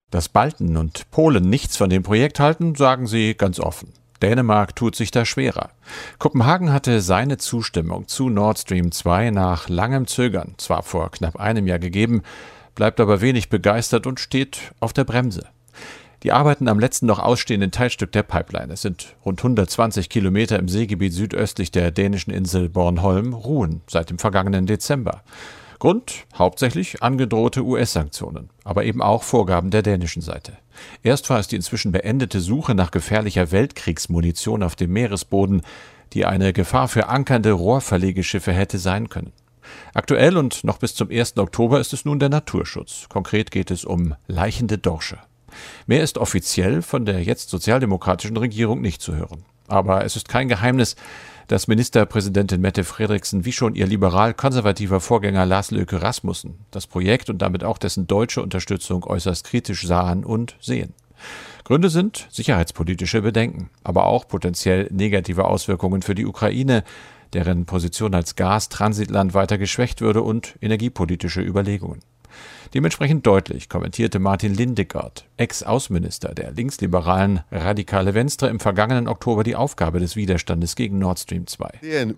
Dass Balten und Polen nichts von dem Projekt halten, sagen sie ganz offen. Dänemark tut sich da schwerer. Kopenhagen hatte seine Zustimmung zu Nord Stream 2 nach langem Zögern zwar vor knapp einem Jahr gegeben, bleibt aber wenig begeistert und steht auf der Bremse. Die Arbeiten am letzten noch ausstehenden Teilstück der Pipeline, es sind rund 120 Kilometer im Seegebiet südöstlich der dänischen Insel Bornholm, ruhen seit dem vergangenen Dezember. Grund hauptsächlich angedrohte US-Sanktionen, aber eben auch Vorgaben der dänischen Seite. Erst war es die inzwischen beendete Suche nach gefährlicher Weltkriegsmunition auf dem Meeresboden, die eine Gefahr für ankernde Rohrverlegeschiffe hätte sein können. Aktuell und noch bis zum 1. Oktober ist es nun der Naturschutz. Konkret geht es um laichende Dorsche. Mehr ist offiziell von der jetzt sozialdemokratischen Regierung nicht zu hören. Aber es ist kein Geheimnis, dass Ministerpräsidentin Mette Frederiksen wie schon ihr liberal-konservativer Vorgänger Lars Løkke Rasmussen das Projekt und damit auch dessen deutsche Unterstützung äußerst kritisch sahen und sehen. Gründe sind sicherheitspolitische Bedenken, aber auch potenziell negative Auswirkungen für die Ukraine, deren Position als Gastransitland weiter geschwächt würde, und energiepolitische Überlegungen. Dementsprechend deutlich kommentierte Martin Lindegaard, Ex-Außenminister der linksliberalen Radikale Venstre, im vergangenen Oktober die Aufgabe des Widerstandes gegen Nord Stream 2.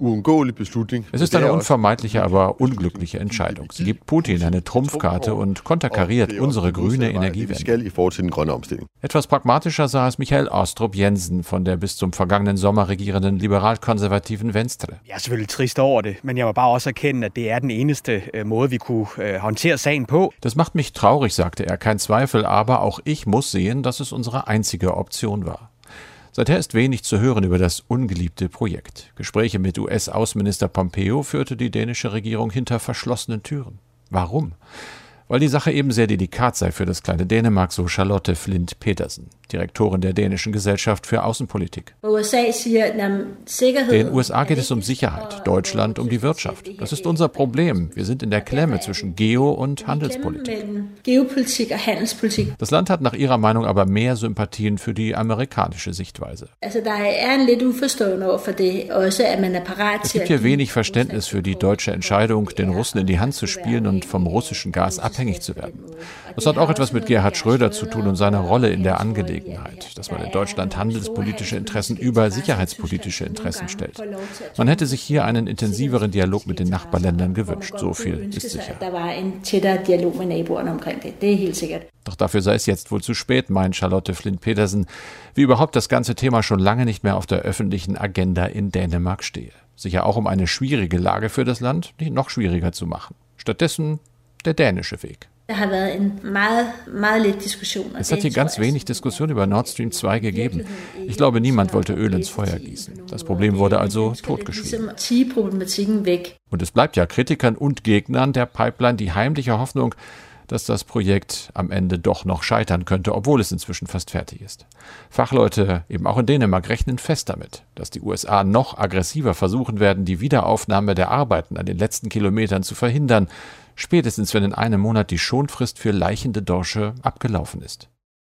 Es ist eine unvermeidliche, aber unglückliche Entscheidung. Sie gibt Putin eine Trumpfkarte und konterkariert unsere grüne Energiewende. Etwas pragmatischer sah es Michael Aastrup Jensen von der bis zum vergangenen Sommer regierenden liberal-konservativen Venstre. Jeg er selvfølgelig trist over det, men jeg må bare også erkende, at det er den eneste måde, vi kunne håndtere sagen på. Das macht mich traurig, sagte er, kein Zweifel, aber auch ich muss sehen, dass es unsere einzige Option war. Seither ist wenig zu hören über das ungeliebte Projekt. Gespräche mit US-Außenminister Pompeo führte die dänische Regierung hinter verschlossenen Türen. Warum? Weil die Sache eben sehr delikat sei für das kleine Dänemark, so Charlotte Flint Petersen, Direktorin der dänischen Gesellschaft für Außenpolitik. Den USA geht es um Sicherheit, Deutschland um die Wirtschaft. Das ist unser Problem. Wir sind in der Klemme zwischen Geo- und Handelspolitik. Das Land hat nach ihrer Meinung aber mehr Sympathien für die amerikanische Sichtweise. Es gibt hier wenig Verständnis für die deutsche Entscheidung, den Russen in die Hand zu spielen und vom russischen Gas abhängig zu werden. Das hat auch etwas mit Gerhard Schröder zu tun und seiner Rolle in der Angelegenheit, dass man in Deutschland handelspolitische Interessen über sicherheitspolitische Interessen stellt. Man hätte sich hier einen intensiveren Dialog mit den Nachbarländern gewünscht, so viel ist sicher. Doch dafür sei es jetzt wohl zu spät, meint Charlotte Flint Petersen, wie überhaupt das ganze Thema schon lange nicht mehr auf der öffentlichen Agenda in Dänemark stehe. Sicher auch um eine schwierige Lage für das Land nicht noch schwieriger zu machen. Stattdessen der dänische Weg. Es hat hier ganz wenig Diskussion über Nord Stream 2 gegeben. Ich glaube, niemand wollte Öl ins Feuer gießen. Das Problem wurde also totgeschwiegen. Und es bleibt ja Kritikern und Gegnern der Pipeline die heimliche Hoffnung, dass das Projekt am Ende doch noch scheitern könnte, obwohl es inzwischen fast fertig ist. Fachleute, eben auch in Dänemark, rechnen fest damit, dass die USA noch aggressiver versuchen werden, die Wiederaufnahme der Arbeiten an den letzten Kilometern zu verhindern, spätestens wenn in einem Monat die Schonfrist für laichende Dorsche abgelaufen ist.